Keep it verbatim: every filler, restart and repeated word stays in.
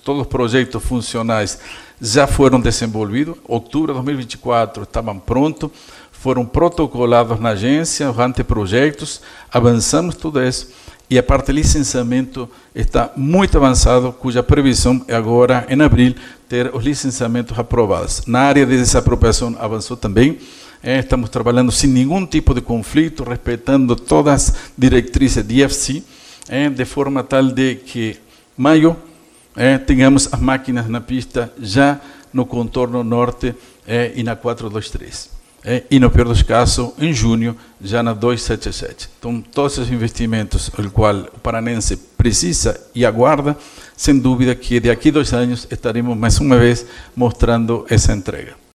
todos os projetos funcionais já foram desenvolvidos. Outubro de dois mil e vinte e quatro estavam prontos, foram protocolados na agência, os anteprojetos, avançamos tudo isso. E a parte de licenciamento está muito avançado, cuja previsão é agora, em abril, ter os licenciamentos aprovados. Na área de desapropriação avançou também. É, estamos trabalhando sem nenhum tipo de conflito, respeitando todas as diretrizes de I F C, é, de forma tal de que, maio, é, tenhamos as máquinas na pista já no contorno norte é, e na quatrocentos e vinte e três. É, e, no pior dos casos, em junho, já na duzentos e setenta e sete. Então, todos os investimentos, o qual o paranense precisa e aguarda, sem dúvida que daqui a dois anos estaremos mais uma vez mostrando essa entrega.